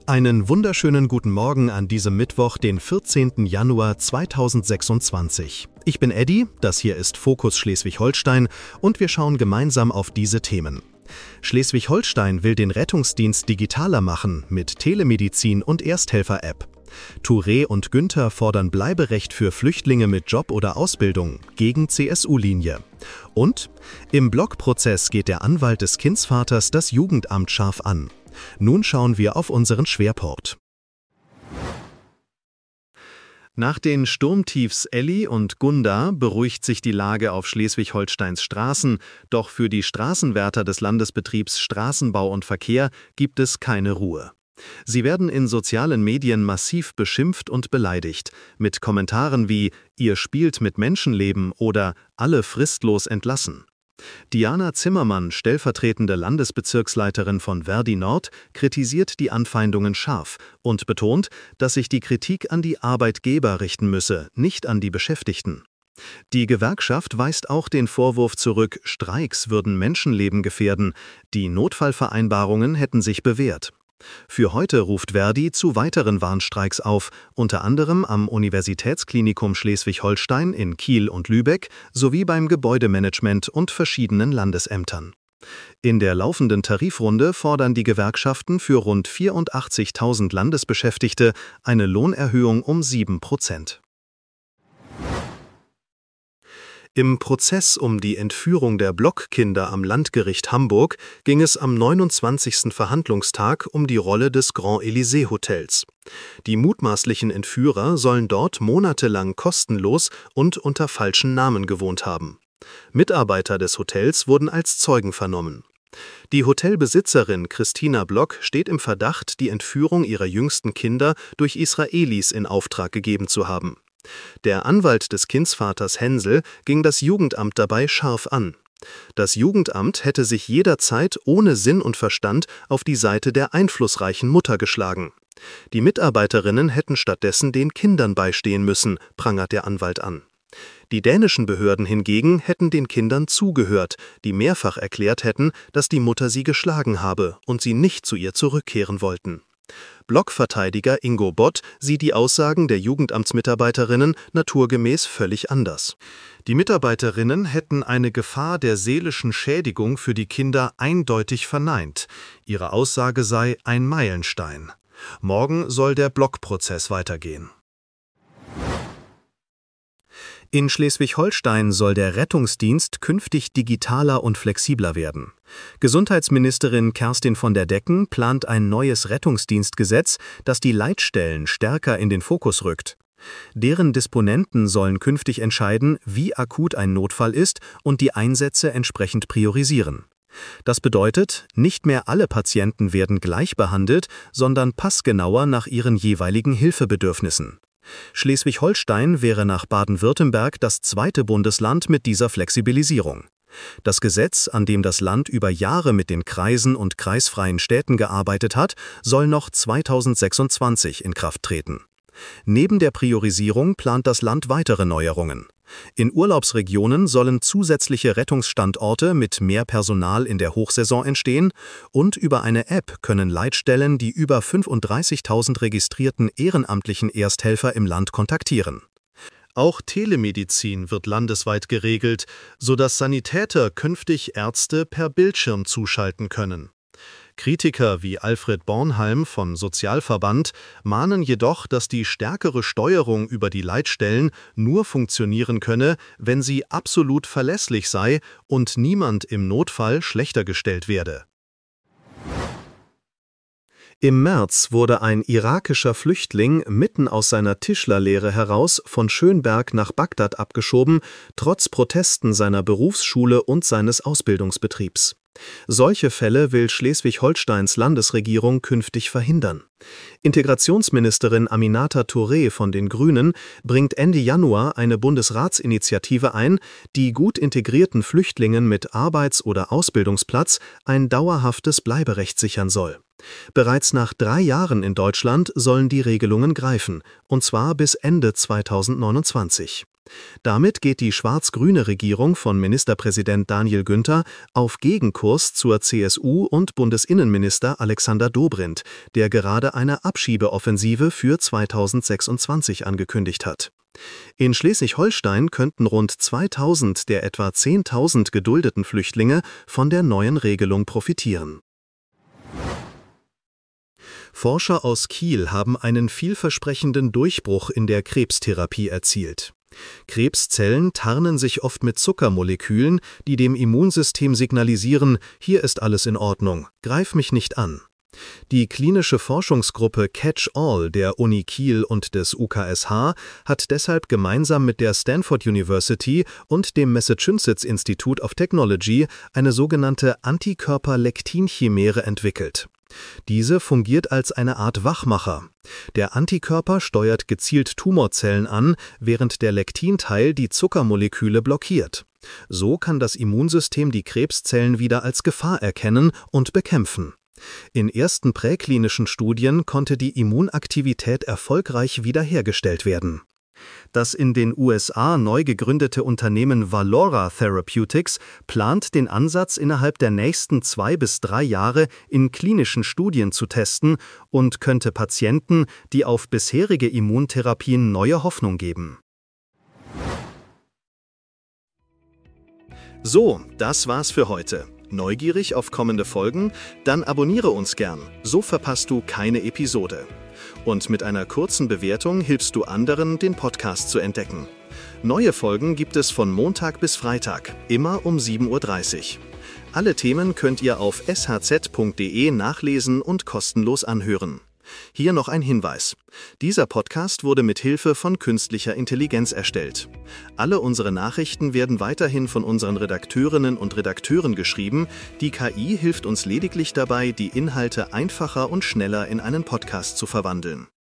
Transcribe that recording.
Einen wunderschönen guten Morgen an diesem Mittwoch, den 14. Januar 2026. Ich bin Eddie, das hier ist Fokus Schleswig-Holstein und wir schauen gemeinsam auf diese Themen. Schleswig-Holstein will den Rettungsdienst digitaler machen mit Telemedizin und Ersthelfer-App. Touré und Günther fordern Bleiberecht für Flüchtlinge mit Job oder Ausbildung gegen CSU-Linie. Und im Blockprozess geht der Anwalt des Kindsvaters das Jugendamt scharf an. Nun schauen wir auf unseren Schwerpunkt. Nach den Sturmtiefs Elli und Gunda beruhigt sich die Lage auf Schleswig-Holsteins Straßen, doch für die Straßenwärter des Landesbetriebs Straßenbau und Verkehr gibt es keine Ruhe. Sie werden in sozialen Medien massiv beschimpft und beleidigt, mit Kommentaren wie „Ihr spielt mit Menschenleben“ oder „Alle fristlos entlassen“. Diana Zimmermann, stellvertretende Landesbezirksleiterin von Verdi Nord, kritisiert die Anfeindungen scharf und betont, dass sich die Kritik an die Arbeitgeber richten müsse, nicht an die Beschäftigten. Die Gewerkschaft weist auch den Vorwurf zurück, Streiks würden Menschenleben gefährden, die Notfallvereinbarungen hätten sich bewährt. Für heute ruft Verdi zu weiteren Warnstreiks auf, unter anderem am Universitätsklinikum Schleswig-Holstein in Kiel und Lübeck sowie beim Gebäudemanagement und verschiedenen Landesämtern. In der laufenden Tarifrunde fordern die Gewerkschaften für rund 84.000 Landesbeschäftigte eine Lohnerhöhung um 7%. Im Prozess um die Entführung der Blockkinder am Landgericht Hamburg ging es am 29. Verhandlungstag um die Rolle des Grand Elysée Hotels. Die mutmaßlichen Entführer sollen dort monatelang kostenlos und unter falschen Namen gewohnt haben. Mitarbeiter des Hotels wurden als Zeugen vernommen. Die Hotelbesitzerin Christina Block steht im Verdacht, die Entführung ihrer jüngsten Kinder durch Israelis in Auftrag gegeben zu haben. Der Anwalt des Kindsvaters Hensel ging das Jugendamt dabei scharf an. Das Jugendamt hätte sich jederzeit ohne Sinn und Verstand auf die Seite der einflussreichen Mutter geschlagen. Die Mitarbeiterinnen hätten stattdessen den Kindern beistehen müssen, prangert der Anwalt an. Die dänischen Behörden hingegen hätten den Kindern zugehört, die mehrfach erklärt hätten, dass die Mutter sie geschlagen habe und sie nicht zu ihr zurückkehren wollten. Blockverteidiger Ingo Bott sieht die Aussagen der Jugendamtsmitarbeiterinnen naturgemäß völlig anders. Die Mitarbeiterinnen hätten eine Gefahr der seelischen Schädigung für die Kinder eindeutig verneint. Ihre Aussage sei ein Meilenstein. Morgen soll der Blockprozess weitergehen. In Schleswig-Holstein soll der Rettungsdienst künftig digitaler und flexibler werden. Gesundheitsministerin Kerstin von der Decken plant ein neues Rettungsdienstgesetz, das die Leitstellen stärker in den Fokus rückt. Deren Disponenten sollen künftig entscheiden, wie akut ein Notfall ist und die Einsätze entsprechend priorisieren. Das bedeutet, nicht mehr alle Patienten werden gleich behandelt, sondern passgenauer nach ihren jeweiligen Hilfebedürfnissen. Schleswig-Holstein wäre nach Baden-Württemberg das zweite Bundesland mit dieser Flexibilisierung. Das Gesetz, an dem das Land über Jahre mit den Kreisen und kreisfreien Städten gearbeitet hat, soll noch 2026 in Kraft treten. Neben der Priorisierung plant das Land weitere Neuerungen. In Urlaubsregionen sollen zusätzliche Rettungsstandorte mit mehr Personal in der Hochsaison entstehen und über eine App können Leitstellen die über 35.000 registrierten ehrenamtlichen Ersthelfer im Land kontaktieren. Auch Telemedizin wird landesweit geregelt, sodass Sanitäter künftig Ärzte per Bildschirm zuschalten können. Kritiker wie Alfred Bornhalm von Sozialverband mahnen jedoch, dass die stärkere Steuerung über die Leitstellen nur funktionieren könne, wenn sie absolut verlässlich sei und niemand im Notfall schlechter gestellt werde. Im März wurde ein irakischer Flüchtling mitten aus seiner Tischlerlehre heraus von Schönberg nach Bagdad abgeschoben, trotz Protesten seiner Berufsschule und seines Ausbildungsbetriebs. Solche Fälle will Schleswig-Holsteins Landesregierung künftig verhindern. Integrationsministerin Aminata Touré von den Grünen bringt Ende Januar eine Bundesratsinitiative ein, die gut integrierten Flüchtlingen mit Arbeits- oder Ausbildungsplatz ein dauerhaftes Bleiberecht sichern soll. Bereits nach 3 Jahren in Deutschland sollen die Regelungen greifen, und zwar bis Ende 2029. Damit geht die schwarz-grüne Regierung von Ministerpräsident Daniel Günther auf Gegenkurs zur CSU und Bundesinnenminister Alexander Dobrindt, der gerade eine Abschiebeoffensive für 2026 angekündigt hat. In Schleswig-Holstein könnten rund 2000 der etwa 10.000 geduldeten Flüchtlinge von der neuen Regelung profitieren. Forscher aus Kiel haben einen vielversprechenden Durchbruch in der Krebstherapie erzielt. Krebszellen tarnen sich oft mit Zuckermolekülen, die dem Immunsystem signalisieren, hier ist alles in Ordnung, greif mich nicht an. Die klinische Forschungsgruppe Catch-all der Uni Kiel und des UKSH hat deshalb gemeinsam mit der Stanford University und dem Massachusetts Institute of Technology eine sogenannte Antikörper-Lektin-Chimäre entwickelt. Diese fungiert als eine Art Wachmacher. Der Antikörper steuert gezielt Tumorzellen an, während der Lektinteil die Zuckermoleküle blockiert. So kann das Immunsystem die Krebszellen wieder als Gefahr erkennen und bekämpfen. In ersten präklinischen Studien konnte die Immunaktivität erfolgreich wiederhergestellt werden. Das in den USA neu gegründete Unternehmen Valora Therapeutics plant, den Ansatz innerhalb der nächsten 2 bis 3 Jahre in klinischen Studien zu testen und könnte Patienten, die auf bisherige Immuntherapien neue Hoffnung geben. So, das war's für heute. Neugierig auf kommende Folgen? Dann abonniere uns gern, so verpasst du keine Episode. Und mit einer kurzen Bewertung hilfst du anderen, den Podcast zu entdecken. Neue Folgen gibt es von Montag bis Freitag, immer um 7:30 Uhr. Alle Themen könnt ihr auf shz.de nachlesen und kostenlos anhören. Hier noch ein Hinweis. Dieser Podcast wurde mit Hilfe von künstlicher Intelligenz erstellt. Alle unsere Nachrichten werden weiterhin von unseren Redakteurinnen und Redakteuren geschrieben. Die KI hilft uns lediglich dabei, die Inhalte einfacher und schneller in einen Podcast zu verwandeln.